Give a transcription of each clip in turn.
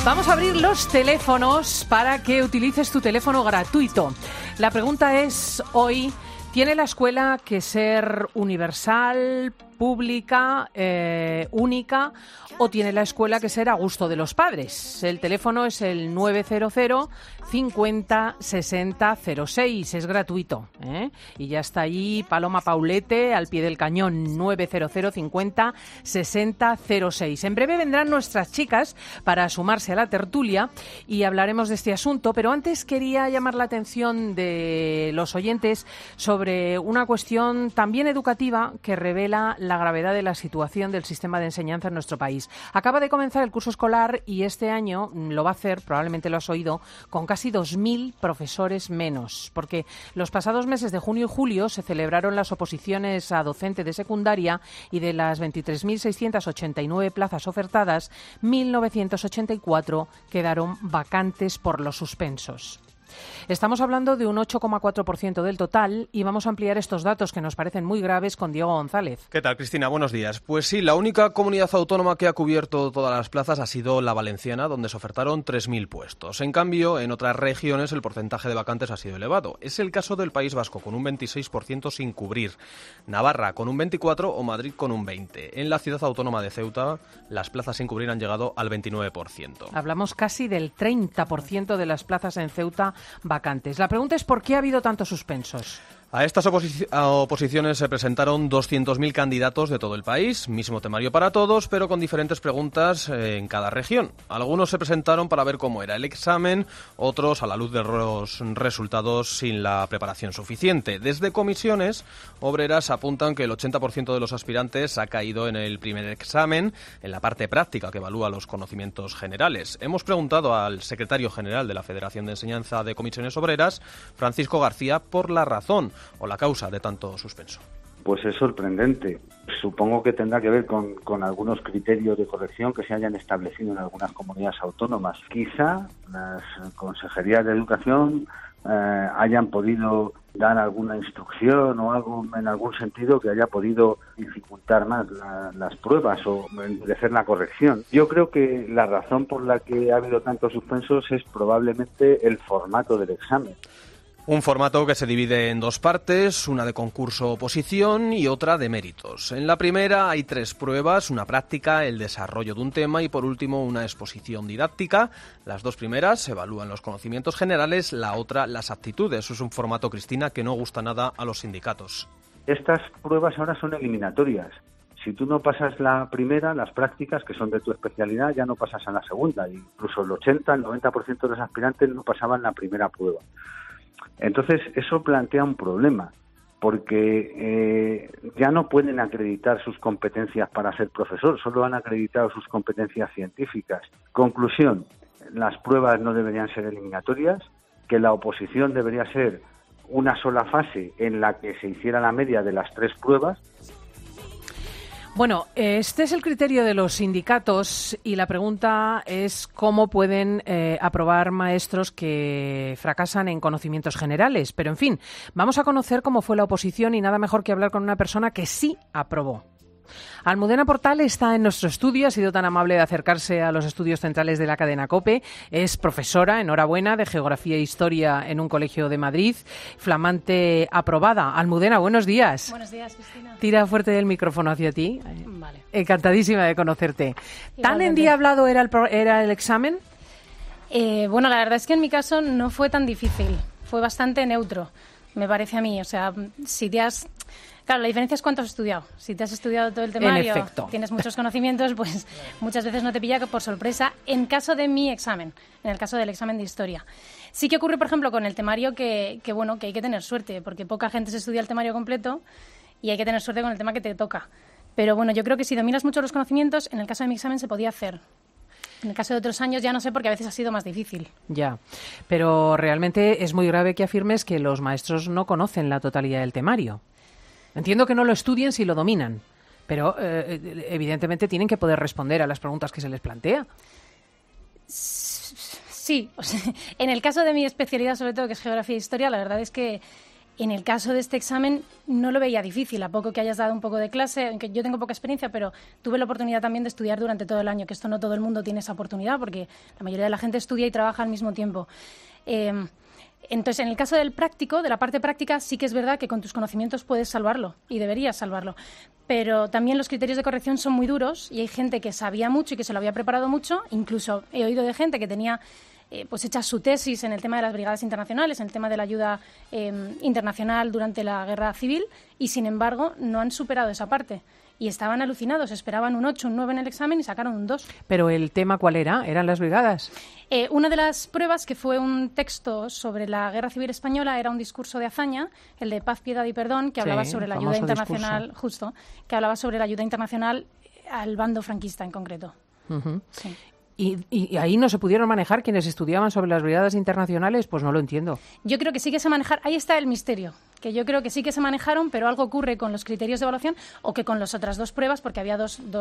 Vamos a abrir los teléfonos para que utilices tu teléfono gratuito. La pregunta es hoy, ¿tiene la escuela que ser universal, pública, única, o tiene la escuela que ser a gusto de los padres? El teléfono es el 900 50 60 06, es gratuito, y ya está allí Paloma Paulete al pie del cañón. 900 50 60 06. En breve vendrán nuestras chicas para sumarse a la tertulia y hablaremos de este asunto, pero antes quería llamar la atención de los oyentes sobre una cuestión también educativa que revela la gravedad de la situación del sistema de enseñanza en nuestro país. Acaba de comenzar el curso escolar y este año lo va a hacer, probablemente lo has oído, con casi 2.000 profesores menos, porque los pasados meses de junio y julio se celebraron las oposiciones a docente de secundaria y de las 23.689 plazas ofertadas, 1.984 quedaron vacantes por los suspensos. Estamos hablando de un 8,4% del total y vamos a ampliar estos datos que nos parecen muy graves con Diego González. ¿Qué tal, Cristina? Buenos días. Pues sí, la única comunidad autónoma que ha cubierto todas las plazas ha sido la valenciana, donde se ofertaron 3.000 puestos. En cambio, en otras regiones el porcentaje de vacantes ha sido elevado. Es el caso del País Vasco, con un 26% sin cubrir, Navarra con un 24% o Madrid con un 20%. En la ciudad autónoma de Ceuta, las plazas sin cubrir han llegado al 29%. Hablamos casi del 30% de las plazas en Ceuta vacantes. La pregunta es ¿por qué ha habido tantos suspensos? A estas oposiciones se presentaron 200.000 candidatos de todo el país, mismo temario para todos, pero con diferentes preguntas en cada región. Algunos se presentaron para ver cómo era el examen, otros a la luz de los resultados sin la preparación suficiente. Desde comisiones obreras apuntan que el 80% de los aspirantes ha caído en el primer examen, en la parte práctica que evalúa los conocimientos generales. Hemos preguntado al secretario general de la Federación de Enseñanza de Comisiones Obreras, Francisco García, por la razón o la causa de tanto suspenso. Pues es sorprendente. Supongo que tendrá que ver con algunos criterios de corrección que se hayan establecido en algunas comunidades autónomas. Quizá las consejerías de educación hayan podido dar alguna instrucción o algo en algún sentido que haya podido dificultar más las pruebas o endurecer la corrección. Yo creo que la razón por la que ha habido tantos suspensos es probablemente el formato del examen. Un formato que se divide en dos partes, una de concurso-oposición y otra de méritos. En la primera hay 3 pruebas, una práctica, el desarrollo de un tema y por último una exposición didáctica. Las 2 primeras evalúan los conocimientos generales, la otra las aptitudes. Es un formato, Cristina, que no gusta nada a los sindicatos. Estas pruebas ahora son eliminatorias. Si tú no pasas la primera, las prácticas, que son de tu especialidad, ya no pasas a la segunda. Incluso el 80, el 90% de los aspirantes no pasaban la primera prueba. Entonces, eso plantea un problema, porque ya no pueden acreditar sus competencias para ser profesor, solo han acreditado sus competencias científicas. Conclusión, las pruebas no deberían ser eliminatorias, que la oposición debería ser una sola fase en la que se hiciera la media de las 3 pruebas. Bueno, este es el criterio de los sindicatos y la pregunta es cómo pueden aprobar maestros que fracasan en conocimientos generales. Pero, en fin, vamos a conocer cómo fue la oposición y nada mejor que hablar con una persona que sí aprobó. Almudena Portal está en nuestro estudio, ha sido tan amable de acercarse a los estudios centrales de la cadena COPE, es profesora, enhorabuena, de Geografía e Historia en un colegio de Madrid, flamante aprobada. Almudena, buenos días. Buenos días, Cristina. Tira fuerte del micrófono hacia ti. Vale. Encantadísima de conocerte. Igualmente. ¿Tan endiablado era el examen? Bueno, la verdad es que en mi caso no fue tan difícil, fue bastante neutro, me parece a mí. O sea, si te has... Claro, la diferencia es cuánto has estudiado. Si te has estudiado todo el temario, tienes muchos conocimientos, pues muchas veces no te pilla por sorpresa. En caso de mi examen, en el caso del examen de historia. Sí que ocurre, por ejemplo, con el temario que hay que tener suerte, porque poca gente se estudia el temario completo y hay que tener suerte con el tema que te toca. Pero bueno, yo creo que si dominas mucho los conocimientos, en el caso de mi examen se podía hacer. En el caso de otros años ya no sé, porque a veces ha sido más difícil. Ya, pero realmente es muy grave que afirmes que los maestros no conocen la totalidad del temario. Entiendo que no lo estudien si lo dominan, pero evidentemente tienen que poder responder a las preguntas que se les plantea. Sí, o sea, en el caso de mi especialidad, sobre todo, que es Geografía e Historia, la verdad es que En el caso de este examen no lo veía difícil, a poco que hayas dado un poco de clase, aunque yo tengo poca experiencia, pero tuve la oportunidad también de estudiar durante todo el año, que esto no todo el mundo tiene esa oportunidad, porque la mayoría de la gente estudia y trabaja al mismo tiempo. Entonces, en el caso del práctico, de la parte práctica, sí que es verdad que con tus conocimientos puedes salvarlo y deberías salvarlo. Pero también los criterios de corrección son muy duros y hay gente que sabía mucho y que se lo había preparado mucho. Incluso he oído de gente que tenía pues hecha su tesis en el tema de las brigadas internacionales, en el tema de la ayuda internacional durante la guerra civil y, sin embargo, no han superado esa parte. Y estaban alucinados, esperaban un 8, un 9 en el examen y sacaron un 2. ¿Pero el tema cuál era? ¿Eran las brigadas? Una de las pruebas, que fue un texto sobre la Guerra Civil Española, era un discurso de Azaña, el de Paz, Piedad y Perdón, que hablaba sobre la ayuda internacional, justo, que hablaba sobre la ayuda internacional al bando franquista en concreto. Uh-huh. Sí. ¿Y ahí no se pudieron manejar quienes estudiaban sobre las brigadas internacionales? Pues no lo entiendo. Yo creo que sí que se manejaron. Ahí está el misterio, que yo creo que sí que se manejaron, pero algo ocurre con los criterios de evaluación o que con las otras dos pruebas, porque había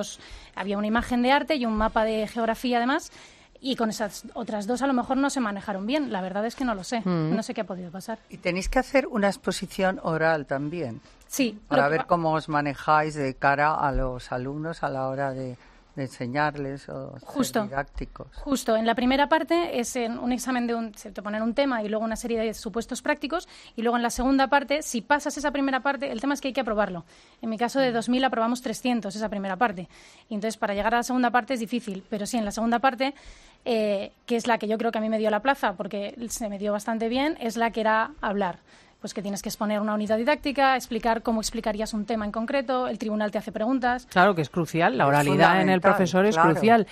había una imagen de arte y un mapa de geografía además, y con esas otras dos a lo mejor no se manejaron bien. La verdad es que no lo sé. No sé qué ha podido pasar. Y tenéis que hacer una exposición oral también. Sí. Para ver cómo os manejáis de cara a los alumnos a la hora de enseñarles o ser didácticos. Justo, en la primera parte es un examen se te ponen un tema y luego una serie de supuestos prácticos, y luego en la segunda parte, si pasas esa primera parte, el tema es que hay que aprobarlo. En mi caso de 2000 aprobamos 300 esa primera parte, y entonces para llegar a la segunda parte es difícil, pero sí, en la segunda parte, que es la que yo creo que a mí me dio la plaza, porque se me dio bastante bien, es la que era hablar. Pues que tienes que exponer una unidad didáctica, explicar cómo explicarías un tema en concreto, el tribunal te hace preguntas. Claro que es crucial, la oralidad en el profesor es crucial.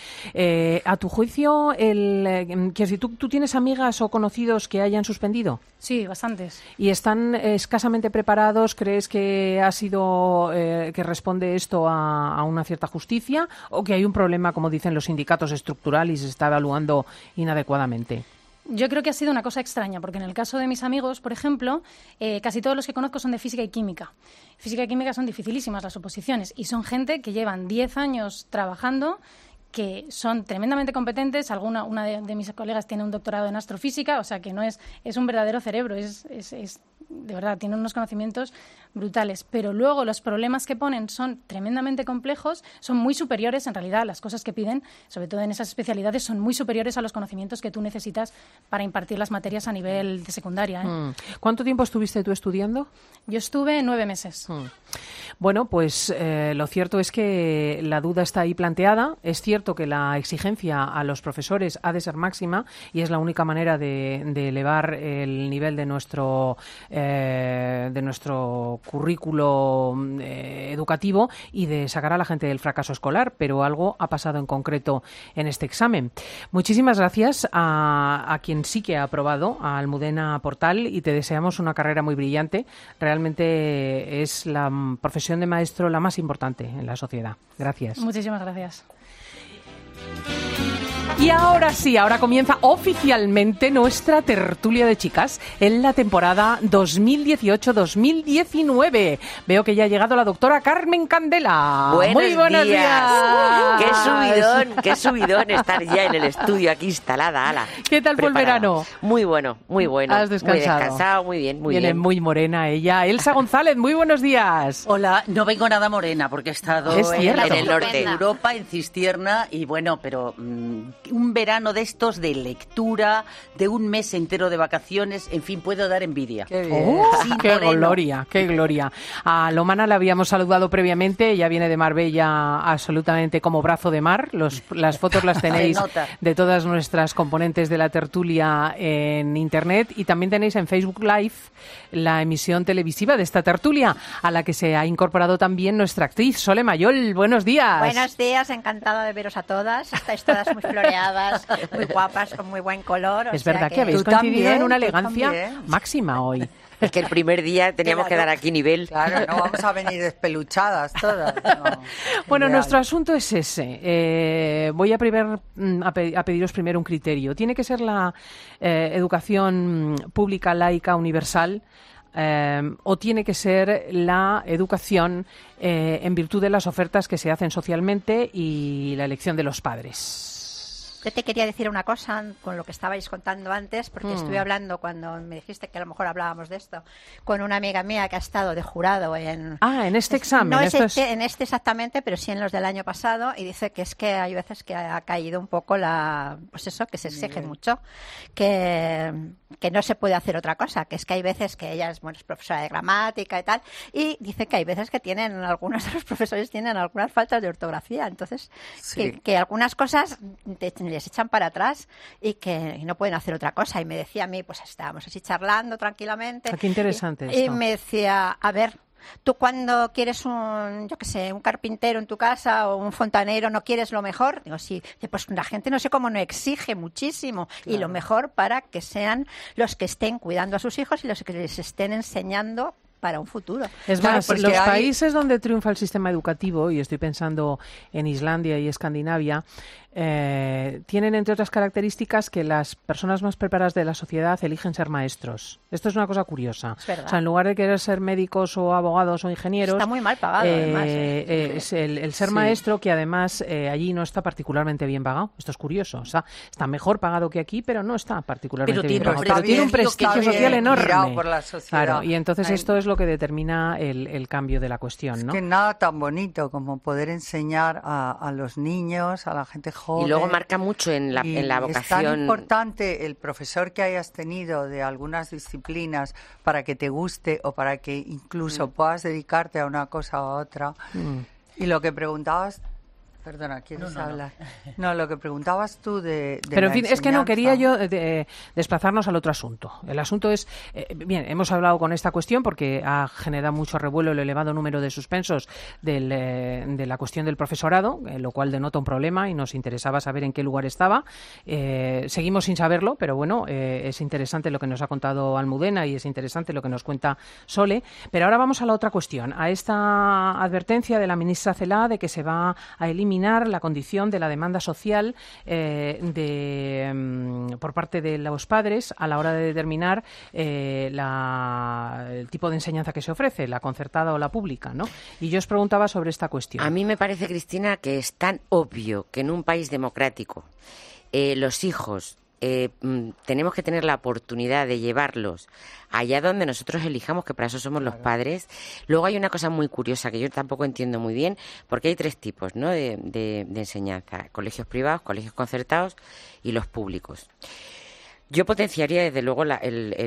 A tu juicio, que si tú tienes amigas o conocidos que hayan suspendido. Sí, bastantes. ¿Y están escasamente preparados? ¿Crees que ha sido que responde esto a una cierta justicia o que hay un problema, como dicen los sindicatos, estructural y se está evaluando inadecuadamente? Yo creo que ha sido una cosa extraña, porque en el caso de mis amigos, por ejemplo, casi todos los que conozco son de física y química. Física y química son dificilísimas las oposiciones y son gente que llevan 10 años trabajando, que son tremendamente competentes. Una de mis colegas tiene un doctorado en astrofísica, o sea que no es un verdadero cerebro, es de verdad, tienen unos conocimientos brutales. Pero luego los problemas que ponen son tremendamente complejos, son muy superiores, en realidad, las cosas que piden, sobre todo en esas especialidades, son muy superiores a los conocimientos que tú necesitas para impartir las materias a nivel de secundaria. ¿Cuánto tiempo estuviste tú estudiando? Yo estuve 9 meses. Bueno, pues lo cierto es que la duda está ahí planteada. Es cierto que la exigencia a los profesores ha de ser máxima y es la única manera de elevar el nivel de nuestro currículo educativo y de sacar a la gente del fracaso escolar, pero algo ha pasado en concreto en este examen. Muchísimas gracias a quien sí que ha aprobado, a Almudena Portal, y te deseamos una carrera muy brillante. Realmente es la profesión de maestro la más importante en la sociedad. Gracias. Muchísimas gracias. Y ahora sí, ahora comienza oficialmente nuestra tertulia de chicas en la temporada 2018-2019. Veo que ya ha llegado la doctora Carmen Candela. Muy buenos días. Qué subidón estar ya en el estudio aquí instalada, ala. ¿Qué tal fue el verano? Muy bueno. ¿Has descansado? Muy descansado, muy bien, muy bien. Viene muy morena ella. Elsa González, muy buenos días. Hola, no vengo nada morena porque he estado en el norte de Europa, en Cistierna, y bueno, pero un verano de estos de lectura, de un mes entero de vacaciones, en fin, puedo dar envidia. ¡Qué bien! ¡Qué gloria, qué gloria! A Lomana la habíamos saludado previamente, ella viene de Marbella absolutamente como brazo de mar. Las fotos las tenéis de todas nuestras componentes de la tertulia en Internet, y también tenéis en Facebook Live la emisión televisiva de esta tertulia, a la que se ha incorporado también nuestra actriz Sole Mayol. Buenos días. Buenos días, encantada de veros a todas. Estáis todas muy floreadas, muy guapas, con muy buen color. Es verdad que habéis coincidido en una elegancia máxima hoy. Es que el primer día teníamos que dar aquí nivel. Claro, no vamos a venir despeluchadas todas. No, bueno, nuestro asunto es ese. Voy a pediros primero un criterio. ¿Tiene que ser la educación pública, laica, universal? ¿O tiene que ser la educación en virtud de las ofertas que se hacen socialmente y la elección de los padres? Yo te quería decir una cosa con lo que estabais contando antes, porque estuve hablando cuando me dijiste que a lo mejor hablábamos de esto, con una amiga mía que ha estado de jurado en... en este examen. No en este exactamente, pero sí en los del año pasado, y dice que es que hay veces que ha caído un poco pues eso, que se exige mucho, que no se puede hacer otra cosa, que es que hay veces que ella es profesora de gramática y tal, y dice que hay veces que algunos de los profesores tienen algunas faltas de ortografía, entonces que algunas cosas les echan para atrás y que no pueden hacer otra cosa. Y me decía a mí, pues estábamos así charlando tranquilamente. Qué interesante y me decía, a ver, tú cuando quieres un carpintero en tu casa o un fontanero, ¿no quieres lo mejor? Digo, sí. Pues la gente no sé cómo no exige muchísimo. Claro. Y lo mejor para que sean los que estén cuidando a sus hijos y los que les estén enseñando para un futuro. Es más, los países donde triunfa el sistema educativo, y estoy pensando en Islandia y Escandinavia, tienen entre otras características que las personas más preparadas de la sociedad eligen ser maestros. Esto es una cosa curiosa. O sea, en lugar de querer ser médicos o abogados o ingenieros... Está muy mal pagado, además. Es el ser maestro, que además allí no está particularmente bien pagado. Esto es curioso. O sea, está mejor pagado que aquí, pero no está particularmente bien pagado. Pero tiene un prestigio social enorme. Por la sociedad. Claro, y entonces esto es lo que determina el cambio de la cuestión, ¿no? Es que nada tan bonito como poder enseñar a los niños, a la gente joven. Y luego marca mucho en la vocación. Es tan importante el profesor que hayas tenido de algunas disciplinas para que te guste o para que incluso puedas dedicarte a una cosa u otra. Y lo que preguntabas... Perdona, ¿quieres hablar? No, lo que preguntabas tú de Pero en fin, enseñanza. es que no quería yo desplazarnos al otro asunto. El asunto es, bien, hemos hablado con esta cuestión porque ha generado mucho revuelo el elevado número de suspensos de la cuestión del profesorado, lo cual denota un problema y nos interesaba saber en qué lugar estaba. Seguimos sin saberlo, pero bueno, es interesante lo que nos ha contado Almudena y es interesante lo que nos cuenta Sole. Pero ahora vamos a la otra cuestión, a esta advertencia de la ministra Celaá de que se va a eliminar la condición de la demanda social por parte de los padres a la hora de determinar el tipo de enseñanza que se ofrece, la concertada o la pública, ¿no? Y yo os preguntaba sobre esta cuestión. A mí me parece, Cristina, que es tan obvio que en un país democrático los hijos tenemos que tener la oportunidad de llevarlos allá donde nosotros elijamos, que para eso somos los padres. Luego hay una cosa muy curiosa que yo tampoco entiendo muy bien, porque hay tres tipos, ¿no?, de enseñanza: colegios privados, colegios concertados y los públicos. Yo potenciaría, desde luego, la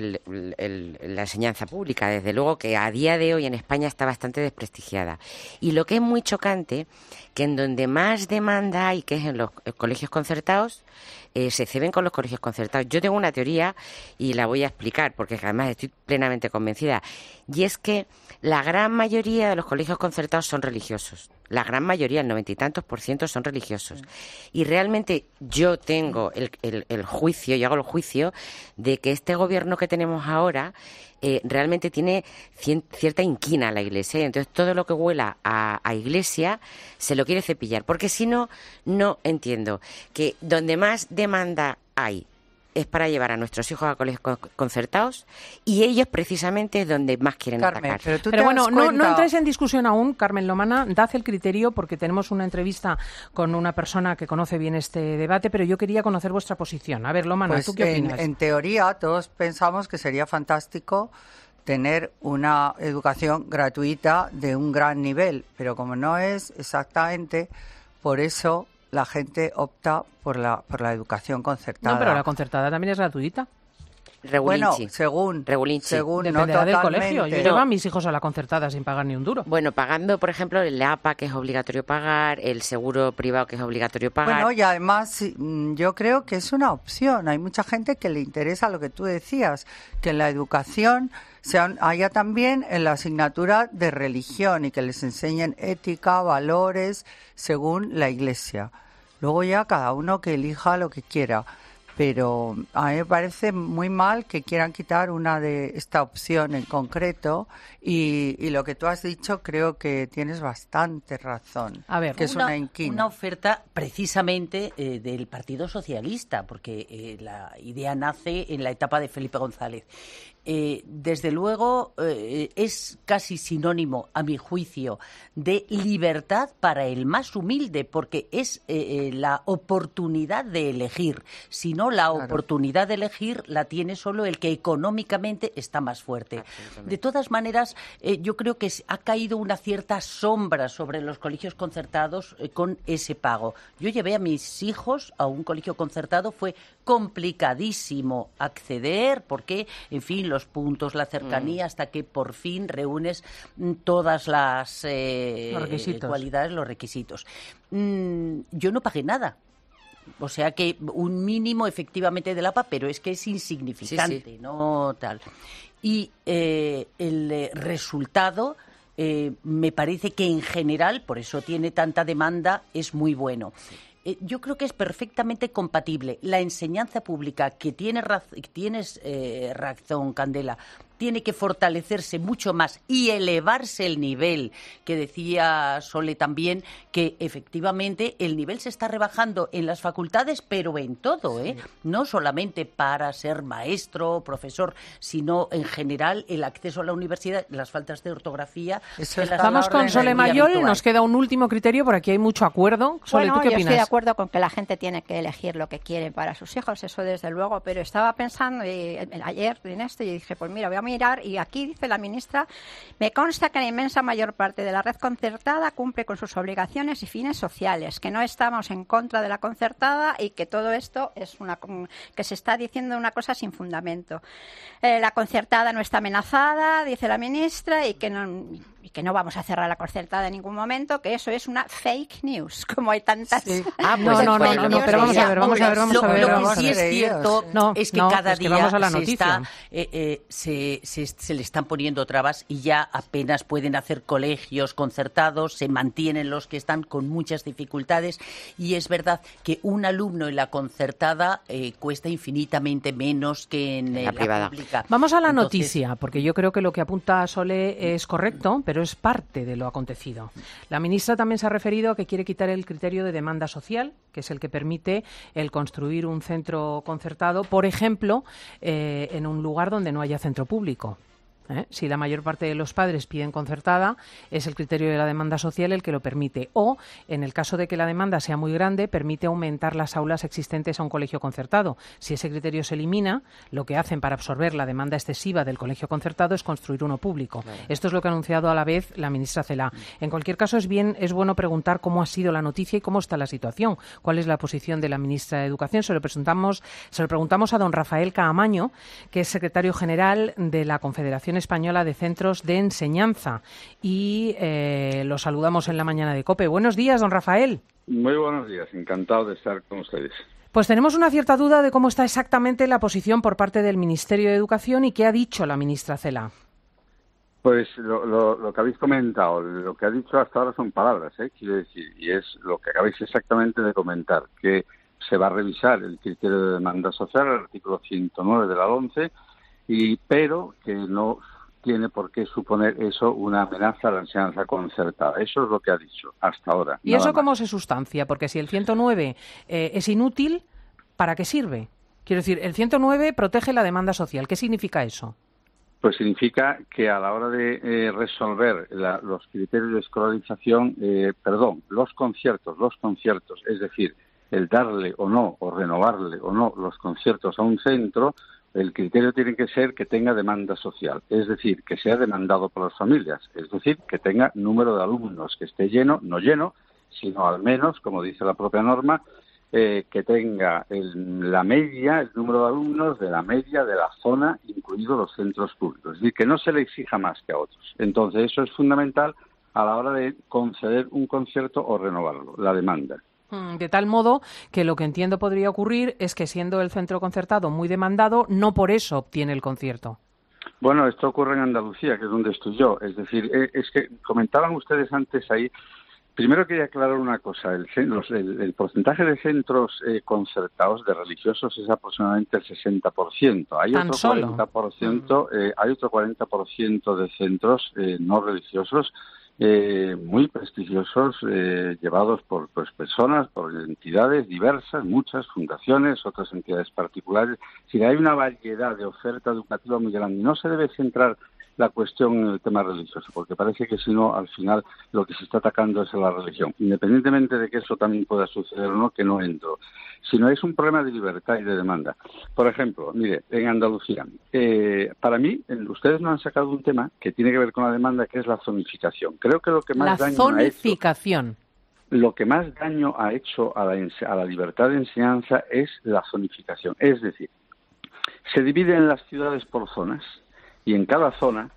enseñanza pública, desde luego que a día de hoy en España está bastante desprestigiada. Y lo que es muy chocante, que en donde más demanda hay, que es en los colegios concertados, se ceben con los colegios concertados. Yo tengo una teoría y la voy a explicar, porque además estoy plenamente convencida, y es que la gran mayoría de los colegios concertados son religiosos. La gran mayoría, el 90 y tantos % son religiosos. Y realmente yo tengo el juicio, yo hago el juicio de que este gobierno que tenemos ahora realmente tiene cierta inquina a la Iglesia. Y entonces todo lo que huela a Iglesia se lo quiere cepillar. Porque si no, no entiendo que donde más demanda hay es para llevar a nuestros hijos a colegios concertados, y ellos precisamente es donde más quieren atacar. Pero bueno, no entréis en discusión aún, Carmen Lomana, dad el criterio, porque tenemos una entrevista con una persona que conoce bien este debate, pero yo quería conocer vuestra posición. A ver, Lomana, pues ¿tú qué opinas? En teoría, todos pensamos que sería fantástico tener una educación gratuita de un gran nivel, pero como no es exactamente, por eso la gente opta por la educación concertada. No, pero la concertada también es gratuita. Bueno, según dependerá del colegio. Yo llevo a mis hijos a la concertada sin pagar ni un duro. Bueno, pagando, por ejemplo, el APA, que es obligatorio pagar, el seguro privado, que es obligatorio pagar. Bueno, y además yo creo que es una opción. Hay mucha gente que le interesa lo que tú decías, que en la educación haya también en la asignatura de religión y que les enseñen ética, valores, según la Iglesia. Luego ya cada uno que elija lo que quiera. pero a mí me parece muy mal que quieran quitar una de esta opción en concreto y lo que tú has dicho creo que tienes bastante razón. A ver, que es una inquina. Una oferta precisamente del Partido Socialista, porque la idea nace en la etapa de Felipe González. Desde luego es casi sinónimo, a mi juicio, de libertad para el más humilde, porque es la oportunidad de elegir. Si no, la oportunidad de elegir la tiene solo el que económicamente está más fuerte. De todas maneras, yo creo que ha caído una cierta sombra sobre los colegios concertados con ese pago. Yo llevé a mis hijos a un colegio concertado, fue complicadísimo acceder, porque, en fin, los puntos, la cercanía, hasta que por fin reúnes todas las cualidades, los requisitos. Yo no pagué nada. O sea que un mínimo efectivamente del APA, pero es que es insignificante, no tal. Y el resultado me parece que en general, por eso tiene tanta demanda, es muy bueno. Yo creo que es perfectamente compatible la enseñanza pública, que tienes razón, Candela, tiene que fortalecerse mucho más y elevarse el nivel, que decía Sole también, que efectivamente el nivel se está rebajando en las facultades, pero en todo, sí. No solamente para ser maestro, profesor, sino en general el acceso a la universidad, las faltas de ortografía. Vamos con Sole Mayol, nos queda un último criterio, por aquí hay mucho acuerdo. Sole, ¿tú qué opinas? Yo estoy de acuerdo con que la gente tiene que elegir lo que quiere para sus hijos, eso desde luego, pero estaba pensando ayer en esto y dije, pues mira, voy a mirar, y aquí dice la ministra: me consta que la inmensa mayor parte de la red concertada cumple con sus obligaciones y fines sociales, que no estamos en contra de la concertada y que todo esto es que se está diciendo una cosa sin fundamento. La concertada no está amenazada, dice la ministra, y que no vamos a cerrar la concertada en ningún momento, que eso es una fake news, como hay tantas. Sí. No, pero vamos a ver. Lo que sí es cierto es que cada día se le están poniendo trabas y ya apenas pueden hacer colegios concertados, se mantienen los que están con muchas dificultades, y es verdad que un alumno en la concertada cuesta infinitamente menos que en la privada. Pública. Vamos a la noticia, porque yo creo que lo que apunta Sole es correcto, pero es parte de lo acontecido. La ministra también se ha referido a que quiere quitar el criterio de demanda social, que es el que permite el construir un centro concertado, por ejemplo, en un lugar donde no haya centro público. Si la mayor parte de los padres piden concertada, es el criterio de la demanda social el que lo permite. O, en el caso de que la demanda sea muy grande, permite aumentar las aulas existentes a un colegio concertado. Si ese criterio se elimina, lo que hacen para absorber la demanda excesiva del colegio concertado es construir uno público. Claro. Esto es lo que ha anunciado a la vez la ministra Celaá. En cualquier caso, es bueno preguntar cómo ha sido la noticia y cómo está la situación. ¿Cuál es la posición de la ministra de Educación? Se lo preguntamos a don Rafael Caamaño, que es secretario general de la Confederación Española de Centros de Enseñanza, y lo saludamos en la mañana de COPE. Buenos días, don Rafael. Muy buenos días, encantado de estar con ustedes. Pues tenemos una cierta duda de cómo está exactamente la posición por parte del Ministerio de Educación y qué ha dicho la ministra Celaá. Pues lo que habéis comentado, lo que ha dicho hasta ahora son palabras, quiero decir, y es lo que acabáis exactamente de comentar, que se va a revisar el criterio de demanda social, el artículo 109 de la LOMCE, pero que no tiene por qué suponer eso una amenaza a la enseñanza concertada. Eso es lo que ha dicho hasta ahora. ¿Y eso cómo se sustancia? Porque si el 109 es inútil, ¿para qué sirve? Quiero decir, el 109 protege la demanda social. ¿Qué significa eso? Pues significa que a la hora de resolver los criterios de escolarización, los conciertos, es decir, el darle o no, o renovarle o no los conciertos a un centro, el criterio tiene que ser que tenga demanda social, es decir, que sea demandado por las familias, es decir, que tenga número de alumnos, que esté lleno, no lleno, sino al menos, como dice la propia norma, que tenga la media, el número de alumnos de la media de la zona, incluidos los centros públicos, es decir, que no se le exija más que a otros. Entonces, eso es fundamental a la hora de conceder un concierto o renovarlo, la demanda. De tal modo que lo que entiendo podría ocurrir es que, siendo el centro concertado muy demandado, no por eso obtiene el concierto. Bueno, esto ocurre en Andalucía, que es donde estoy yo. Es decir, es que comentaban ustedes antes ahí Primero quería aclarar una cosa. El porcentaje de centros concertados de religiosos es aproximadamente el 60%. Hay otro 40%, hay otro 40% de centros no religiosos muy prestigiosos, llevados por personas, por entidades diversas, muchas fundaciones, otras entidades particulares. Si hay una variedad de oferta educativa muy grande, no se debe centrar la cuestión en el tema religioso, porque parece que si no, al final lo que se está atacando es a la religión, independientemente de que eso también pueda suceder o no, que no entro, sino es un problema de libertad y de demanda. Por ejemplo, mire, en Andalucía, para mí, ustedes nos han sacado un tema que tiene que ver con la demanda, que es la zonificación. Creo que lo que más lo que más daño ha hecho a la libertad de enseñanza es la zonificación. Es decir, se dividen las ciudades por zonas, y en cada zona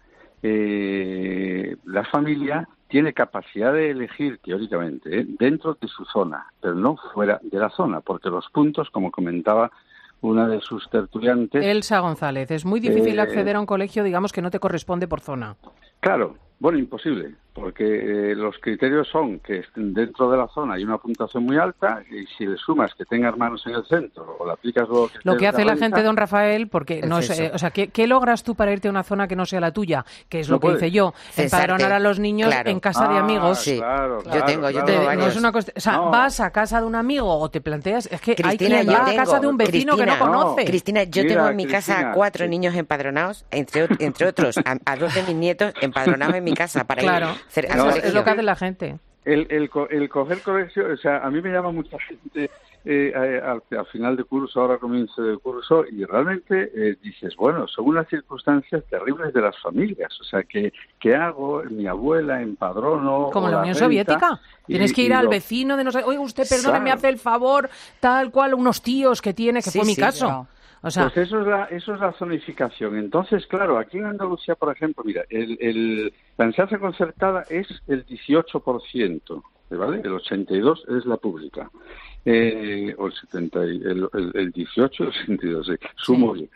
la familia tiene capacidad de elegir, teóricamente, dentro de su zona, pero no fuera de la zona, porque los puntos, como comentaba una de sus tertuliantes... Elsa González, es muy difícil acceder a un colegio, digamos, que no te corresponde por zona. Claro, bueno, imposible, porque los criterios son que dentro de la zona hay una puntuación muy alta, y si le sumas que tenga hermanos en el centro o le aplicas lo que hace la gente, don Rafael, porque no sé, o sea, ¿qué logras tú para irte a una zona que no sea la tuya? Que es lo que hice yo, empadronar a los niños en casa de amigos. Sí. Claro, yo tengo varios. No es una cosa, o sea, vas a casa de un amigo o te planteas, es que Cristina, hay que ir a casa de un vecino que no conoce. Cristina, yo tengo en mi casa 4 niños empadronados, entre otros a 2 de mis nietos empadronados en mi casa para ir a hacer es lo que hace la gente. El coger colegio, o sea, a mí me llama mucha gente al final de curso, ahora comienzo de curso, y realmente dices, bueno, son unas circunstancias terribles de las familias. O sea, ¿qué hago? Mi abuela empadrono... Como la Unión Soviética. Tienes que ir al vecino de no sé... Oye, usted, perdone, me hace el favor, tal cual, unos tíos que tiene, que fue mi caso. Claro. O sea, pues eso es la zonificación. Entonces, claro, aquí en Andalucía, por ejemplo, mira, la enseñanza concertada es el 18%, ¿vale? El 82% es la pública. O el 70, el 18 y el 62, sí. Sumo bien.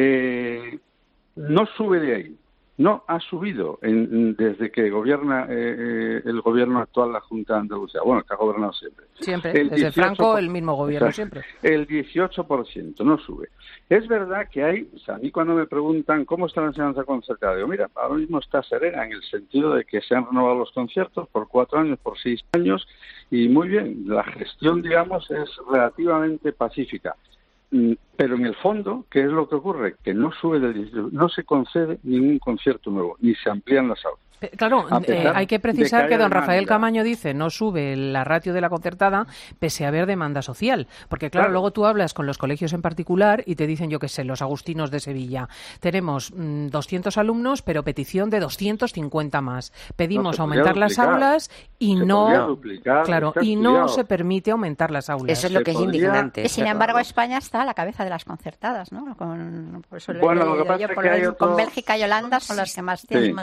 No sube de ahí. No ha subido desde que gobierna el gobierno actual, la Junta de Andalucía. Bueno, que ha gobernado siempre. Siempre, desde Franco, el mismo gobierno, siempre. El 18% no sube. Es verdad que hay, o sea, a mí cuando me preguntan cómo está la enseñanza concertada, digo, mira, ahora mismo está serena en el sentido de que se han renovado los conciertos por 4 años, por 6 años, y muy bien, la gestión, digamos, es relativamente pacífica. Pero en el fondo, ¿qué es lo que ocurre? Que no se concede ningún concierto nuevo, ni se amplían las aulas. Claro, hay que precisar que don Rafael Camaño dice no sube la ratio de la concertada pese a haber demanda social. Porque claro, luego tú hablas con los colegios en particular y te dicen, yo qué sé, los agustinos de Sevilla. Tenemos 200 alumnos, pero petición de 250 más. Pedimos aumentar las aulas y no se permite aumentar las aulas. Eso es lo que es indignante. Sin embargo, España está a la cabeza de las concertadas, ¿no? Por eso con Bélgica y Holanda son las que más tienen.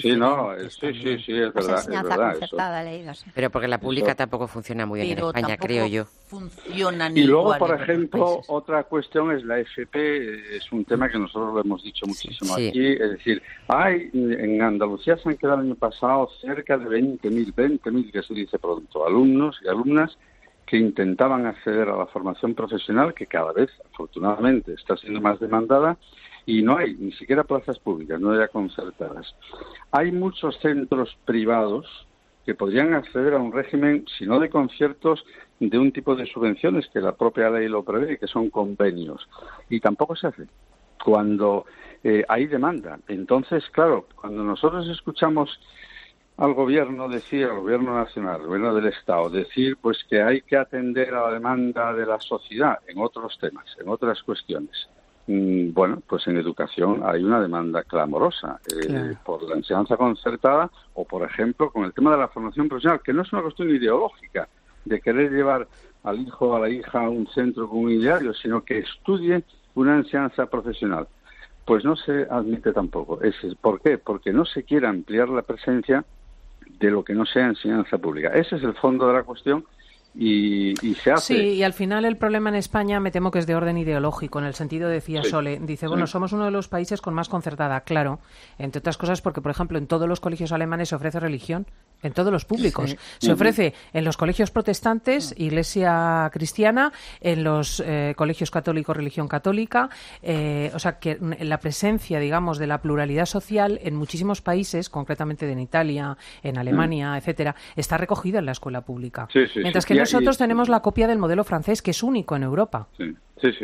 Sí, es verdad. Concertada, leído, sí. Pero porque la pública tampoco funciona muy bien en España, creo yo. Funcionan y luego, por ejemplo, otra cuestión es la FP, es un tema que nosotros lo hemos dicho muchísimo aquí, es decir, en Andalucía se han quedado el año pasado cerca de 20.000, que se dice pronto, alumnos y alumnas que intentaban acceder a la formación profesional, que cada vez, afortunadamente, está siendo más demandada, y no hay ni siquiera plazas públicas, no hay concertadas. Hay muchos centros privados que podrían acceder a un régimen, si no de conciertos, de un tipo de subvenciones que la propia ley lo prevé, que son convenios. Y tampoco se hace cuando hay demanda. Entonces, claro, cuando nosotros escuchamos al gobierno decir, al gobierno nacional, al gobierno del Estado, decir pues que hay que atender a la demanda de la sociedad en otros temas, en otras cuestiones. Bueno, pues en educación hay una demanda clamorosa por la enseñanza concertada o, por ejemplo, con el tema de la formación profesional, que no es una cuestión ideológica de querer llevar al hijo o a la hija a un centro con un ideario, sino que estudie una enseñanza profesional. Pues no se admite tampoco. ¿Por qué? Porque no se quiere ampliar la presencia de lo que no sea enseñanza pública. Ese es el fondo de la cuestión. Y se hace. Sí, y al final el problema en España me temo que es de orden ideológico, en el sentido, decía Sole, dice, bueno, somos uno de los países con más concertada, claro, entre otras cosas porque, por ejemplo, en todos los colegios alemanes se ofrece religión, En todos los públicos. Sí. Se ofrece en los colegios protestantes, Iglesia cristiana, en los colegios católicos, religión católica. O sea, que la presencia, digamos, de la pluralidad social en muchísimos países, concretamente en Italia, en Alemania, etcétera, está recogida en la escuela pública. Sí, Mientras que nosotros tenemos la copia del modelo francés, que es único en Europa. Sí.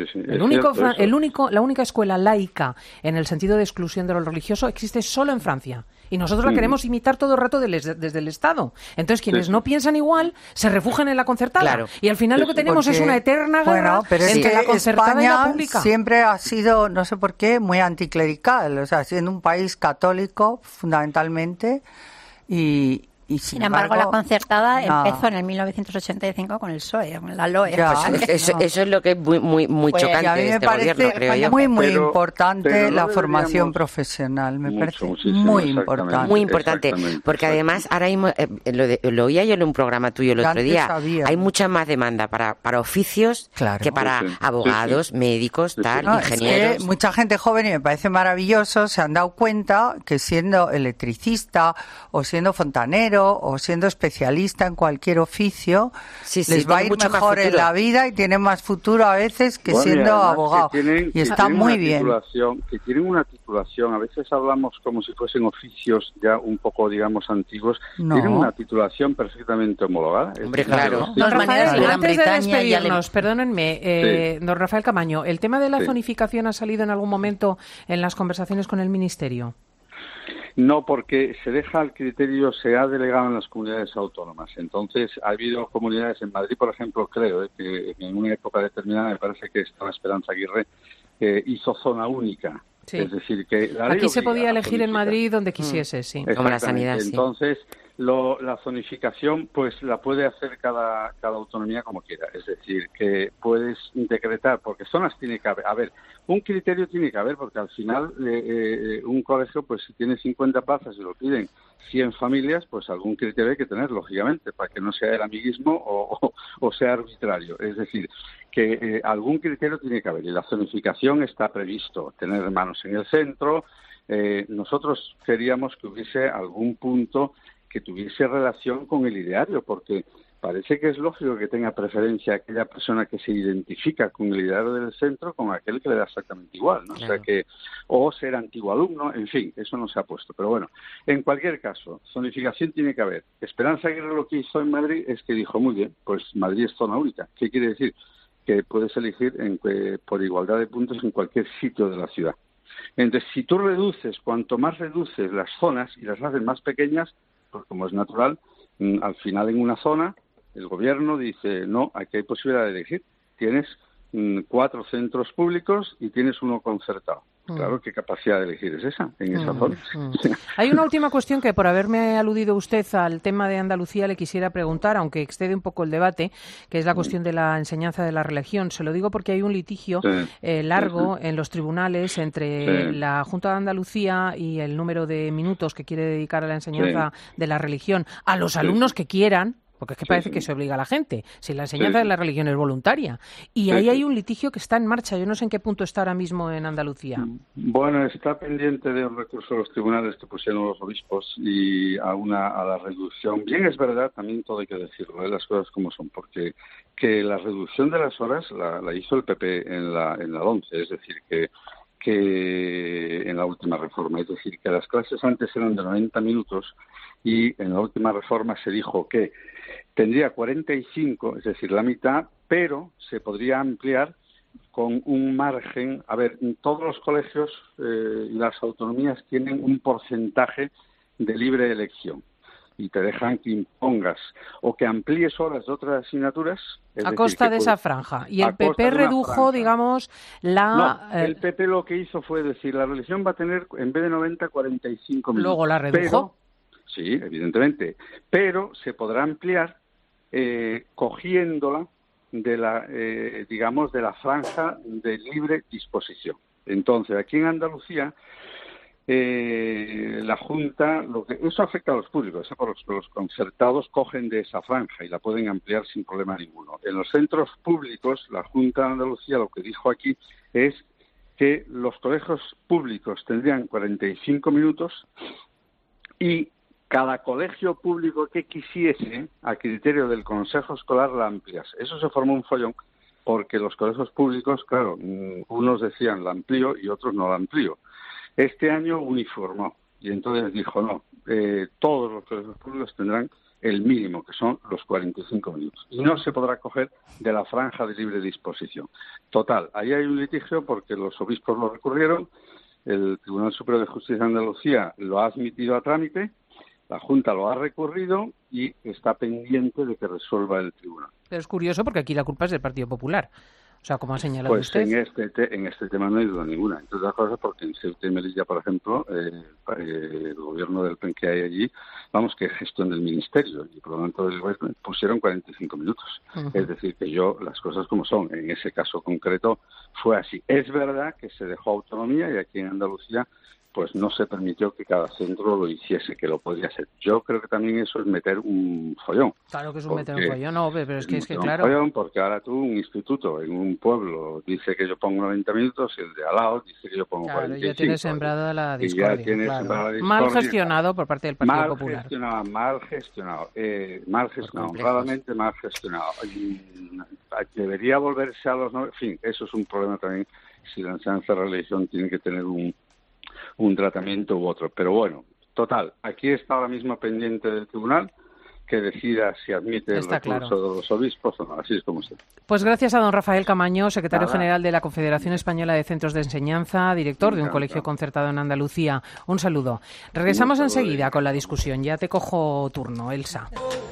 La única escuela laica en el sentido de exclusión de lo religioso existe solo en Francia. Y nosotros la queremos imitar todo el rato desde el Estado. Entonces, quienes no piensan igual se refugian en la concertada. Claro. Y al final lo que tenemos es una eterna guerra entre la concertada España y la pública. Siempre ha sido, no sé por qué, muy anticlerical. O sea, siendo un país católico, fundamentalmente, y sin embargo, la concertada empezó en el 1985 con el PSOE, con la LOE. Eso es lo que es muy chocante a mí de me este parece gobierno, creo yo. muy importante pero no la formación profesional. Me parece muy importante. Muy importante, porque además ahora mismo, lo oía yo en un programa tuyo el otro día, hay mucha más demanda para oficios que para abogados, médicos, ingenieros. Es que mucha gente joven, y me parece maravilloso, se han dado cuenta que siendo electricista o siendo fontanero o siendo especialista en cualquier oficio, les va a ir mejor en la vida y tienen más futuro a veces que siendo abogado. Y está muy bien. Que tienen una titulación, a veces hablamos como si fuesen oficios ya un poco, digamos, antiguos, tienen una titulación perfectamente homologada. Hombre, claro. Don Rafael, antes de despedirnos, perdónenme, don Rafael Camaño, ¿el tema de la zonificación ha salido en algún momento en las conversaciones con el Ministerio? No, porque se deja al criterio, se ha delegado en las comunidades autónomas. Entonces, ha habido comunidades en Madrid, por ejemplo, creo que en una época determinada, me parece que estaba Esperanza Aguirre, hizo zona única. Sí. Es decir, que la ley aquí se podía elegir en Madrid donde quisiese, sí. Como la sanidad, sí. Entonces, la zonificación pues la puede hacer cada autonomía como quiera. Es decir, que puedes decretar, porque zonas tiene que haber. A ver, un criterio tiene que haber, porque al final un colegio, pues si tiene 50 plazas y lo piden 100 familias, pues algún criterio hay que tener, lógicamente, para que no sea el amiguismo o sea arbitrario. Es decir, que algún criterio tiene que haber. Y la zonificación está previsto, tener hermanos en el centro. Nosotros queríamos que hubiese algún punto que tuviese relación con el ideario, porque parece que es lógico que tenga preferencia aquella persona que se identifica con el ideario del centro con aquel que le da exactamente igual, ¿no? Claro. O sea que, o ser antiguo alumno, en fin, eso no se ha puesto. Pero bueno, en cualquier caso, zonificación tiene que haber. Esperanza Aguirre lo que hizo en Madrid es que dijo, muy bien, pues Madrid es zona única. ¿Qué quiere decir? Que puedes elegir por igualdad de puntos en cualquier sitio de la ciudad. Entonces, si tú cuanto más reduces las zonas y las haces más pequeñas, pues como es natural, al final en una zona el gobierno dice, no, aquí hay posibilidad de elegir. Tienes 4 centros públicos y tienes uno concertado. Claro, ¿qué capacidad de elegir es esa en esa zona? Hay una última cuestión que, por haberme aludido usted al tema de Andalucía, le quisiera preguntar, aunque excede un poco el debate, que es la cuestión de la enseñanza de la religión. Se lo digo porque hay un litigio largo en los tribunales entre la Junta de Andalucía y el número de minutos que quiere dedicar a la enseñanza de la religión a los alumnos que quieran. Porque es que parece que se obliga a la gente, si la enseñanza de la religión es voluntaria. Y ahí hay un litigio que está en marcha. Yo no sé en qué punto está ahora mismo en Andalucía. Bueno, está pendiente de un recurso de los tribunales que pusieron los obispos y a la reducción. Bien, es verdad, también todo hay que decirlo, las cosas como son, porque que la reducción de las horas la hizo el PP en la 11, es decir, que en la última reforma, es decir, que las clases antes eran de 90 minutos y en la última reforma se dijo que tendría 45, es decir, la mitad, pero se podría ampliar con un margen. A ver, todos los colegios y las autonomías tienen un porcentaje de libre elección y te dejan que impongas o que amplíes horas de otras asignaturas. A costa de esa franja. Y el PP redujo, digamos, No, el PP lo que hizo fue decir, la religión va a tener, en vez de 90, 45 minutos. Luego la redujo. Sí, evidentemente. Pero se podrá ampliar cogiéndola de la, digamos, de la franja de libre disposición. Entonces, aquí en Andalucía, la Junta, eso afecta a los públicos, los concertados cogen de esa franja y la pueden ampliar sin problema ninguno. En los centros públicos, la Junta de Andalucía lo que dijo aquí es que los colegios públicos tendrían 45 minutos y cada colegio público que quisiese, a criterio del Consejo Escolar, la ampliase. Eso se formó un follón porque los colegios públicos, claro, unos decían la amplío y otros no la amplío. Este año uniformó y entonces dijo no, todos los colegios públicos tendrán el mínimo, que son los 45 minutos. Y no se podrá coger de la franja de libre disposición. Total, ahí hay un litigio porque los obispos lo recurrieron, el Tribunal Superior de Justicia de Andalucía lo ha admitido a trámite, la Junta lo ha recurrido y está pendiente de que resuelva el tribunal. Pero es curioso porque aquí la culpa es del Partido Popular. O sea, como ha señalado pues usted. En este tema no hay duda ninguna. Entre otras cosas porque en Ceuta y Melilla, por ejemplo, el gobierno del PEN que hay allí, vamos, que es gestión del ministerio, y por lo tanto pusieron 45 minutos. Uh-huh. Es decir, que las cosas como son. En ese caso concreto fue así. Es verdad que se dejó autonomía y aquí en Andalucía pues no se permitió que cada centro lo hiciese, que lo podía hacer. Yo creo que también eso es meter un follón. Claro que es meter un follón, no, pero es que claro. Un follón porque ahora tú, un instituto en un pueblo dice que yo pongo 90 minutos y el de al lado dice que yo pongo 45. Ya tienes sembrada la discordia. Sembrada la discordia. Mal gestionado por parte del Partido Popular. Mal gestionado, honradamente mal gestionado. Y debería volverse a los... En fin, eso es un problema también, si la enseñanza de religión tiene que tener un tratamiento u otro. Pero bueno, total, aquí está ahora mismo pendiente del tribunal que decida si admite el recurso de los obispos o no. Así es como está. Pues gracias a don Rafael Camaño, secretario general de la Confederación Española de Centros de Enseñanza, director de un colegio concertado en Andalucía. Un saludo. Regresamos enseguida con la discusión. Ya te cojo turno, Elsa.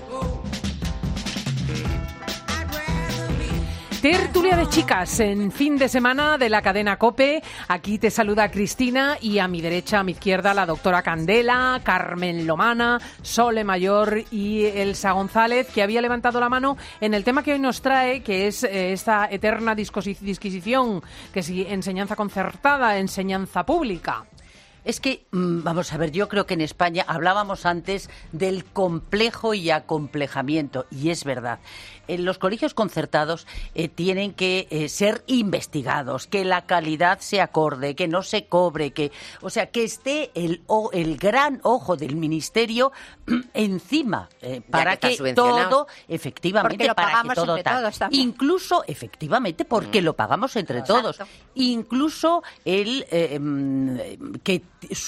Tertulia de chicas en fin de semana de la cadena COPE. Aquí te saluda Cristina y a mi derecha, a mi izquierda, la doctora Candela, Carmen Lomana, Sole Mayor y Elsa González, que había levantado la mano en el tema que hoy nos trae, que es esta eterna disquisición, que si enseñanza concertada, enseñanza pública. Es que, vamos a ver, yo creo que en España hablábamos antes del complejo y acomplejamiento, y es verdad. Los colegios concertados tienen que ser investigados, que la calidad se acorde, que no se cobre, que esté el gran ojo del ministerio encima para que todo, efectivamente, para que todo tal. Incluso, efectivamente, porque lo pagamos entre todos. Incluso que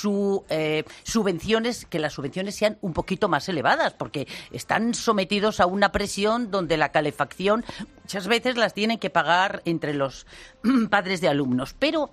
subvenciones, que las subvenciones sean un poquito más elevadas, porque están sometidos a una presión donde la calefacción muchas veces las tienen que pagar entre los padres de alumnos. Pero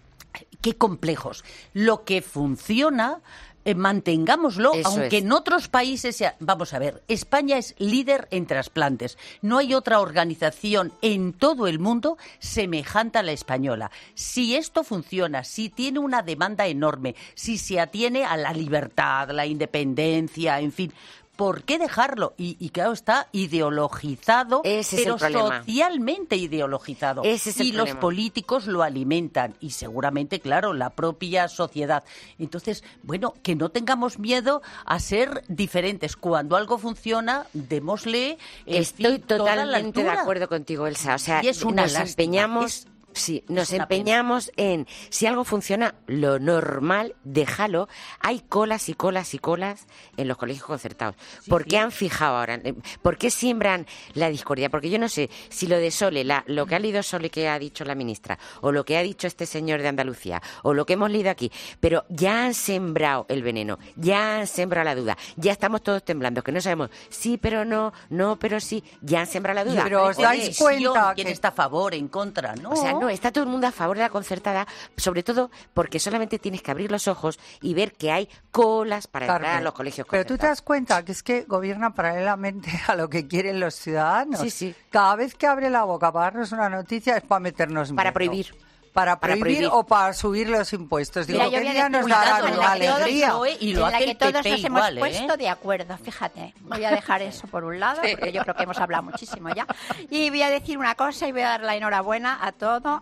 qué complejos. Lo que funciona, mantengámoslo, aunque en otros países sea... Vamos a ver, España es líder en trasplantes. No hay otra organización en todo el mundo semejante a la española. Si esto funciona, si tiene una demanda enorme, si se atiene a la libertad, la independencia, en fin... ¿Por qué dejarlo? Y claro, está ideologizado, pero socialmente ideologizado. Y los políticos lo alimentan. Y seguramente, claro, la propia sociedad. Entonces, bueno, que no tengamos miedo a ser diferentes. Cuando algo funciona, démosle... Estoy totalmente de acuerdo contigo, Elsa. O sea, nos empeñamos... Sí, nos empeñamos en, si algo funciona, lo normal, déjalo. Hay colas y colas y colas en los colegios concertados. ¿Por qué han fijado ahora? ¿Por qué siembran la discordia? Porque yo no sé si lo de Sole, lo que ha leído Sole que ha dicho la ministra, o lo que ha dicho este señor de Andalucía, o lo que hemos leído aquí, pero ya han sembrado el veneno, ya han sembrado la duda, ya estamos todos temblando, que no sabemos sí, pero no, no, pero sí, ya han sembrado la duda. Pero os dais cuenta quién está a favor, en contra, ¿no? O sea, no, está todo el mundo a favor de la concertada, sobre todo porque solamente tienes que abrir los ojos y ver que hay colas para entrar a los colegios concertados. Pero tú te das cuenta que es que gobierna paralelamente a lo que quieren los ciudadanos. Sí, sí. Cada vez que abre la boca para darnos una noticia es para meternos miedo. Para prohibir. Para prohibir o para subir los impuestos. Digo, ¿qué día nos darán una alegría? Y en la que todos nos hemos puesto de acuerdo. Fíjate, voy a dejar eso por un lado, porque yo creo que hemos hablado muchísimo ya. Y voy a decir una cosa y voy a dar la enhorabuena a toda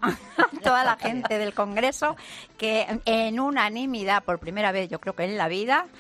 la gente del Congreso, que en unanimidad, por primera vez yo creo que en la vida,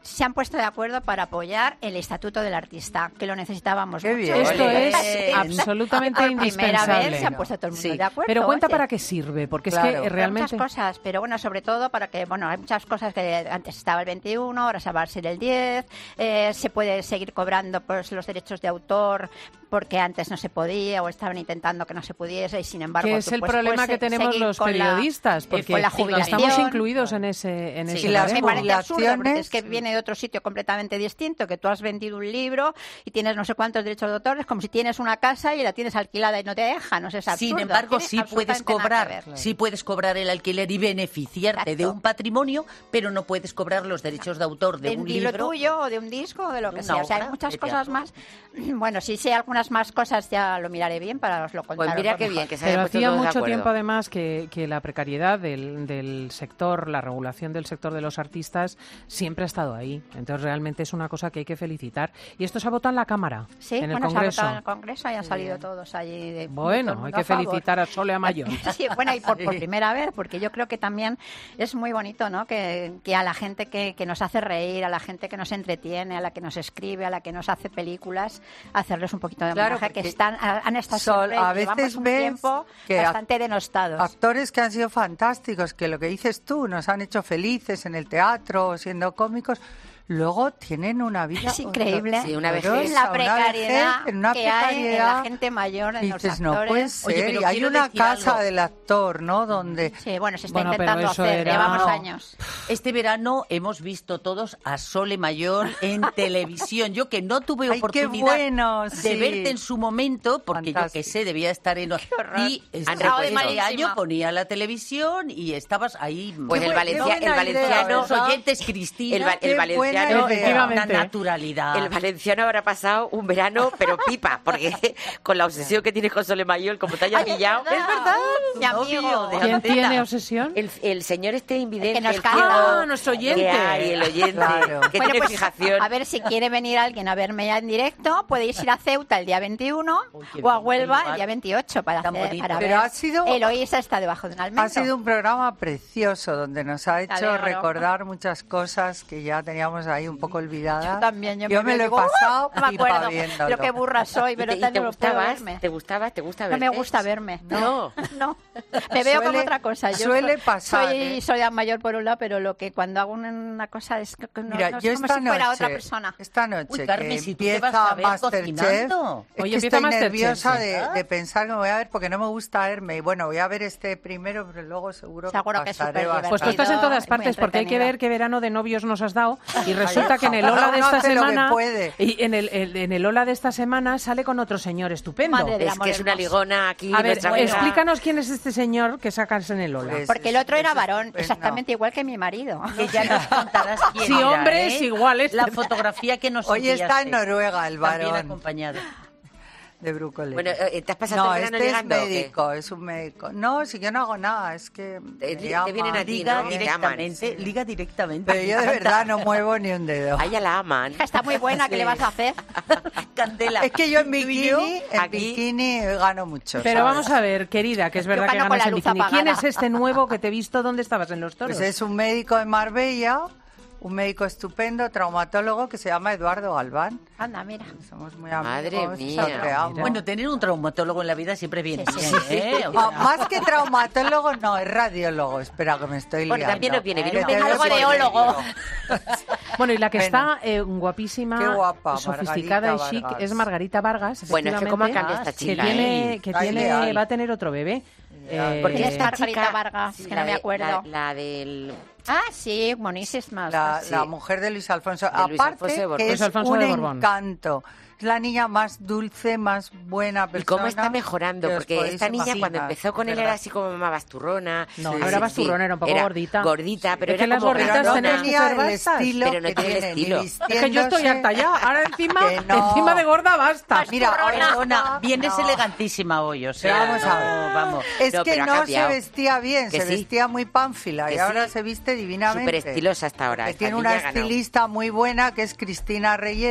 se han puesto de acuerdo para apoyar el Estatuto del Artista, que lo necesitábamos mucho. Bien. Esto es Sí. absolutamente Por primera indispensable. vez se han puesto todo el mundo de acuerdo. Pero cuenta oye. para qué sirve, porque es Claro. que realmente... Muchas cosas, pero bueno, sobre todo para que, bueno, hay muchas cosas que antes estaba el 21, ahora se va a ser el 10, se puede seguir cobrando pues los derechos de autor porque antes no se podía o estaban intentando que no se pudiese y sin embargo... Que es tú, el pues, problema puedes que tenemos seguir los con la- periodistas, porque con la jubilación. estamos incluidos en ese Y las Me baremo. parece absurdo, porque jubilaciones- es que viene de otro sitio completamente distinto, que tú has vendido un libro y tienes no sé cuántos derechos de autor, es como si tienes una casa y la tienes alquilada y no te dejan, no sé, es absurdo. Sin embargo, Tiene sí puedes absolutamente nada que cobrar, ver. sí puedes cobrar el alquiler y beneficiarte de Exacto. un patrimonio, pero no puedes cobrar los derechos de autor de de un un libro libro. tuyo o de un disco o de lo que una sea. O sea, hay obra muchas de cosas teatro. más. Bueno, si sé algunas más cosas ya lo miraré bien para os lo contar. Pues mira qué bien, que se hayan Pero puesto hacía todos de mucho acuerdo. tiempo además que la precariedad del sector, la regulación del sector de los artistas siempre ha estado ahí. Entonces realmente es una cosa que hay que felicitar. Y esto se ha votado en la Cámara, Sí, en el bueno, Congreso. se ha votado en el Congreso y han salido todos allí. De, todo el Bueno, mundo hay que a favor. felicitar a Sole Amayor. Sí, bueno, y por primera vez, porque yo creo que también es muy bonito, ¿no? Que a la gente que nos hace reír, a la gente que nos entretiene, a la que nos escribe, a la que nos hace películas, hacerles un poquito de Claro, homenaje, que porque han estado Sol, siempre, a llevamos veces un ves tiempo que bastante denostados. Actores que han sido fantásticos, que lo que dices tú, nos han hecho felices en el teatro, siendo cómicos, luego tienen una vida Es increíble. Sí, una vejez. horrorosa, La precariedad en una que hay en precariedad. la gente mayor, en Y los dices, actores. no puede ser. Oye, pero Y hay quiero una decir casa algo. del actor, ¿no? Donde Sí, bueno, se está Bueno, pero intentando eso hacer, era- llevamos No. años. Este verano hemos visto todos a Sole Mayor en televisión. Yo que no tuve ¡Ay, qué oportunidad bueno! de Sí. verte en su momento, porque yo que Fantástico. sé, debía estar en... horror. Y Han este repuesto. año ponía la televisión y estabas ahí... Pues el, Qué Valencia, buena el idea, valenciano... Los oyentes, Cristina, el Qué buena valenciano... idea. Efectivamente. una naturalidad. El valenciano habrá pasado un verano, pero pipa, porque con la obsesión que tienes con Sole Mayor, como te hayas pillado... Es verdad, mi novio amigo. de ¿Quién Antena. tiene obsesión? El señor este invidente, El que nos el canta. ciego, Ah, nuestro oyente. que hay, el oyente, Claro. que Bueno, tiene pues, fijación. a ver, si quiere venir alguien a verme ya en directo, podéis ir a Ceuta el día 21 Uy, qué o a bien, qué Huelva lugar el día 28 para, tan bonito. para Pero ver. ha sido- Eloísa está debajo de un almendro. ha sido un programa precioso donde nos ha hecho alegro. recordar muchas cosas que ya teníamos ahí un poco olvidadas. Yo también, yo me lo he digo, pasado no me pipa acuerdo viéndolo. lo que burra soy, pero ¿Y te no puedo gustabas? verme. ¿Te gustaba? ¿Te gusta No verte? me gusta verme. No. No. Me veo como Suele- otra cosa. Yo suele pasar, Soy mayor por un lado, pero lo que cuando hago una cosa es que no, Mira, no es yo como esta si fuera noche, otra persona. esta noche Uy, Carmen, que si tú te empieza vas a ver Masterchef, cocinando. es Oye, que empieza estoy Masterchef, nerviosa sí. de pensar que me voy a ver porque no me gusta verme. Y bueno, voy a ver este primero, pero luego seguro Seguro que es pasaré súper bastante. Pues tú estás en todas Muy partes porque hay que entretenido. ver qué verano de novios nos has dado y resulta que en el Ola de Uno esta hace lo que semana puede. y en el Ola de esta semana sale con otro señor estupendo. Madre de Es que es una ligona aquí, A ver, nuestra amiga. explícanos quién es este señor que sacas en el Ola. Pues, Porque el otro era es varón, estupendo. exactamente igual que mi marido. Que ya nos contarás quién Sí, era, hombre, ¿eh? es igual este. La fotografía que nos Hoy está en enviaste. Noruega el También varón acompañado. de Brúcoli. Bueno, ¿te has pasado No, el verano este es ligando o qué? médico, es un médico. No, si yo no hago nada, es que Te me llaman. vienen a ti, Liga ¿no? Te directamente, liga directamente. Pero yo de verdad no muevo ni un dedo. A ella la aman. Está muy buena, ¿qué le vas a hacer? Candela. Es que yo en ¿Tú y yo? bikini gano mucho. Pero ¿sabes? vamos a ver, querida, que es verdad que gano con ganas la en luz bikini. ¿Quién apagada. es este nuevo que te he visto? ¿Dónde estabas? ¿En los toros? Pues es un médico de Marbella, un médico estupendo, traumatólogo, que se llama Eduardo Galván. Anda, mira. Somos muy amigos. Madre mía. sorteamos. Bueno, tener un traumatólogo en la vida siempre viene Sí, sí, bien, sí. ¿eh? O Ah, sea, más que traumatólogo, no, es radiólogo. Espera, que me estoy liando. Bueno, también nos viene bien un Que médico Algo de veo ólogo. Bueno, y la que Bueno. está guapísima, Qué guapa, sofisticada y Margarita chic Vargas. es Margarita Vargas. Bueno, es que cómo ha efectivamente, cambiado esta que chica, tiene, ¿eh? que Ay, tiene, leal. va a tener otro bebé. Porque ¿Quién es esta Margarita chica- Vargas? sí, Que la no me de- acuerdo. La del... Ah, sí, monísimas. La Sí. mujer de Luis Alfonso. De Luis Aparte, Alfonso de Borbón. que Luis es Alfonso un de Borbón. encanto. Es la niña más dulce, más buena persona. Y cómo está mejorando, que os porque podéis esta niña cuando imaginar. empezó con él ¿Verdad? era así como más basturrona. No, no era basturrona, era un poco gordita. Gordita, pero Es que era las como gorditas Pero no tenemos que tenía ser el bastas. estilo Pero no que tiene el tiene, ni estilo. Es que yo estoy vistiéndose. harta ya. Ahora encima, Que no. encima de gorda basta. Mira, Perdona, vienes no. elegantísima hoy, o sea, Vamos a ver. no, vamos. Es No, que pero ha no se cambiado. vestía bien, Que se sí. vestía muy pánfila y Que ahora sí. se viste divinamente. Súper estilosa hasta ahora. Que esta tiene niña una ha ganado. estilista muy buena que es Cristina Reyero.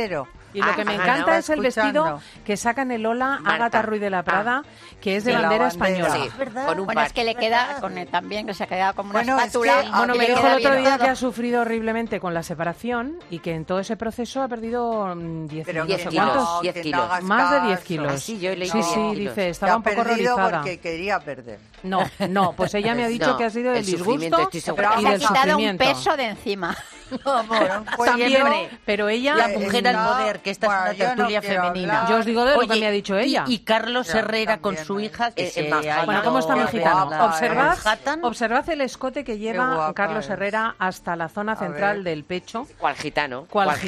Y lo que me encanta es el vestido que saca en el Ola Ágata Ruiz de la Prada, que es de bandera española. Sí, ¿verdad? Con un bueno, es que le queda con él también, que se ha quedado como una espátula. Bueno, me dijo el otro día que ha sufrido horriblemente con la separación y que en todo ese proceso ha perdido 10 kilos. Más de 10 kilos. Sí, yo he leído 10 kilos. Dice, estaba un poco horrorizada. Porque quería perder. No, pues ella me ha dicho que ha sido del disgusto y del sufrimiento. Se ha quitado un peso de encima. También, pero ella... La mujer al poder, que esta es una tertulia femenina. Yo os digo de lo que me ha dicho ella. Y Carlos Herrera con su hija, que se bueno, ¿cómo está mi gitano? Observad el escote que lleva Carlos Herrera hasta la zona central del pecho. ¿Cuál gitano?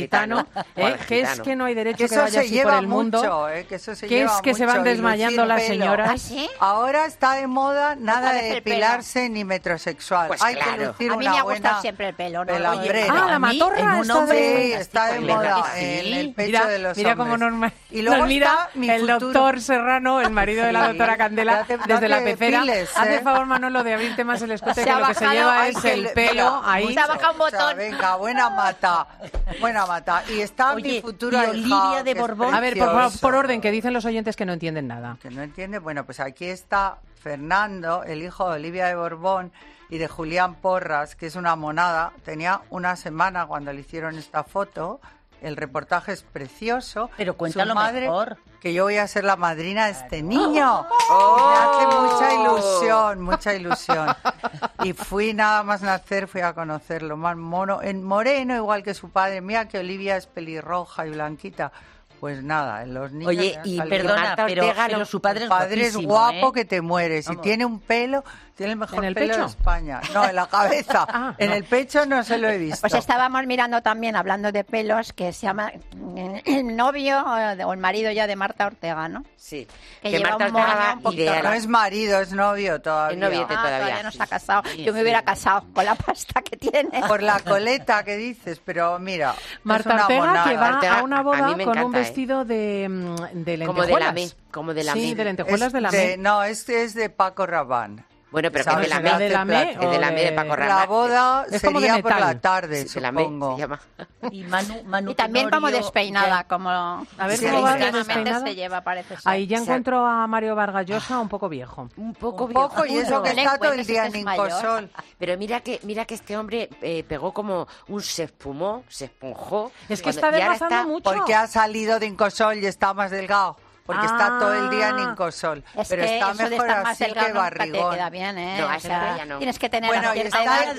Que es que no hay derecho que vaya así por el mundo. Que es que se van desmayando las señoras. Ahora está de moda nada de depilarse ni metrosexual. Hay que lucir una buena... A mí me ha gustado siempre el pelo, ¿no? La matorra está de moda en el pecho de los hombres. Mira cómo normal. Y luego mira el doctor Serrano, el marido de la doctora Candela, desde la pecera. Hace favor, Manolo, de abrirte más el escote, que lo que se lleva es el pelo ahí. Se ha bajado un botón. Venga, buena mata. Y está mi futura Olivia de Borbón. A ver, por orden, que dicen los oyentes que no entienden nada. Que no entienden. Bueno, pues aquí está Fernando, el hijo de Olivia de Borbón y de Julián Porras, que es una monada. Tenía una semana cuando le hicieron esta foto. El reportaje es precioso. Pero cuéntalo mejor. Que yo voy a ser la madrina de este niño. Me hace mucha ilusión. Y fui nada más nacer, fui a conocerlo. Más mono, en moreno, igual que su padre. Mira que Olivia es pelirroja y blanquita. Pues nada, en los niños... Oye, y perdona, pero su padre es guapo que te mueres. Y tiene un pelo... Tiene el mejor pelo de España. No, en la cabeza. En el pecho no se lo he visto. Pues estábamos mirando también, hablando de pelos, que se llama el novio o el marido ya de Marta Ortega, ¿no? Sí. Que Marta Ortega no es marido, es novio todavía. Es noviete todavía no está casado. Yo me hubiera casado con la pasta que tiene. Por la coleta que dices, pero mira. Marta Ortega, que va a una boda con un vestido de lentejuelas. Como de la Sí, de lentejuelas de la No, este es de Paco Rabanne. Bueno, pero que es de la ME de Paco Rabanne. La boda es sería por la tarde, supongo. Y Manu y también como despeinada, como... A ver cómo va despeinada. Se lleva, parece ser. Ahí ya encuentro a Mario Vargas Llosa un poco viejo. Un poco viejo. Y eso que está todo el día en Incosol. Pero mira que este hombre pegó como se esponjó. Es que está adelgazando mucho. Porque ha salido de Incosol y está más delgado. Porque está todo el día en Incosol. Pero está mejor así que barrigón. Te queda bien, ¿eh? No, ya no. Tienes que tener... Bueno, y está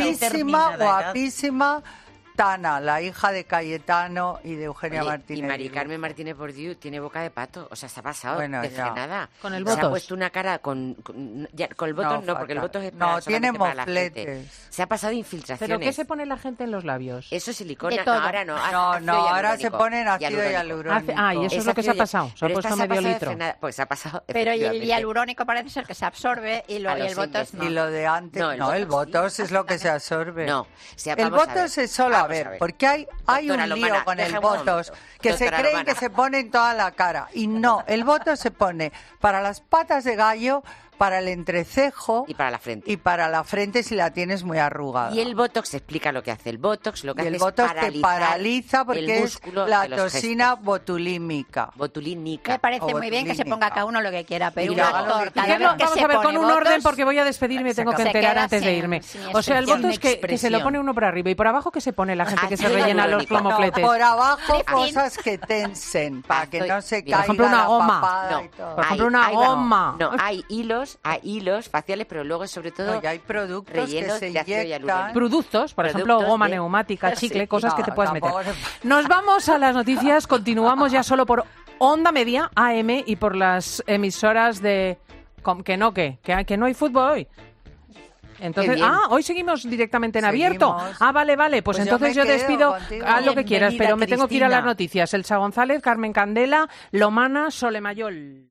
guapísima Tana, la hija de Cayetano y de Eugenia Martínez. Y Mari Carmen Martínez Bordiú tiene boca de pato. O sea, se ha pasado de frenada. Con el botox. Se ha puesto una cara con el botox no, porque el botox es para, tiene mofletes. Se ha pasado de infiltraciones. ¿Pero qué se pone la gente en los labios? Eso es silicona. No, ahora no. Ahora se ponen ácido hialurónico. Y eso es lo que se ha pasado. Se ha puesto medio litro. Pues se ha pasado. Pero el hialurónico parece ser que se absorbe y el botox no. Y lo de antes, el botox es lo que se absorbe. No, el botox es solo, a ver, porque hay un lío con el botox, que se creen que se pone en toda la cara. Y no, el botox se pone para las patas de gallo, para el entrecejo y para la frente. Y para la frente si la tienes muy arrugada. Y el botox explica lo que hace. El botox lo que hace es paralizar. El botox te paraliza porque es la toxina botulínica. Me parece muy bien que se ponga cada uno lo que quiera, pero vamos a ver, con un orden, porque voy a despedirme y tengo que enterar antes de irme. O sea, el botox que se lo pone uno por arriba y por abajo que se pone la gente que se rellena los plomofletes. Por abajo cosas que tensen para que no se caiga. Por ejemplo, una goma. Por ejemplo, una goma. No, hay hilos faciales, pero luego sobre todo hay productos rellenos que se de ácido hialurónico. Productos, por ejemplo, goma neumática, chicle, cosas que te puedas meter. Nos vamos a las noticias, continuamos ya solo por Onda Media, AM, y por las emisoras de... Que no hay fútbol hoy. Entonces, hoy seguimos directamente en abierto. Vale, pues entonces yo despido a lo que quieras, pero me tengo que ir a las noticias. Elsa González, Carmen Candela, Lomana, Solemayol.